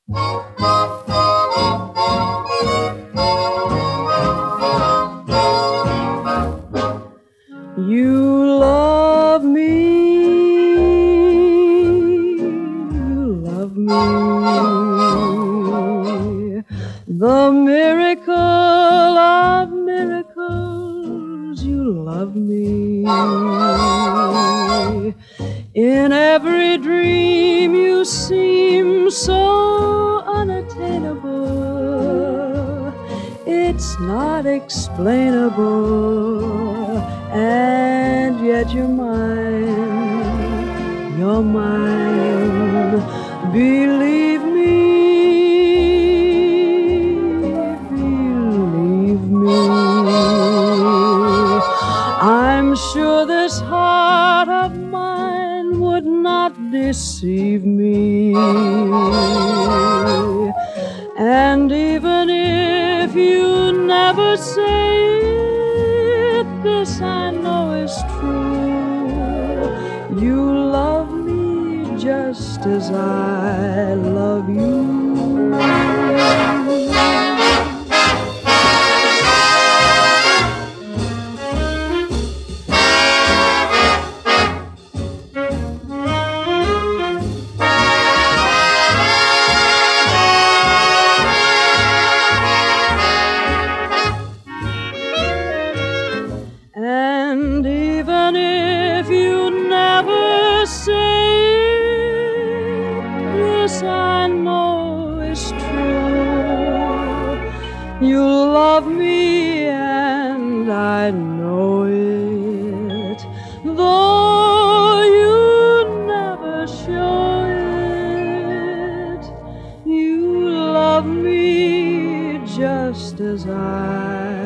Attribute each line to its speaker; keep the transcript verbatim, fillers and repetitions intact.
Speaker 1: You love me, you love me, the miracle of miracles, you love me. In every dream you seem so unattainable, it's not explainable, and yet you're mine, you're mine. Believe me, believe me. I'm sure this heart of mine would not deceive me. And even if you never say it, this I know is true. You love me just as I love you. And even if you never say it, this I know is true. You love me and I know it, though you never show it. You love me just as I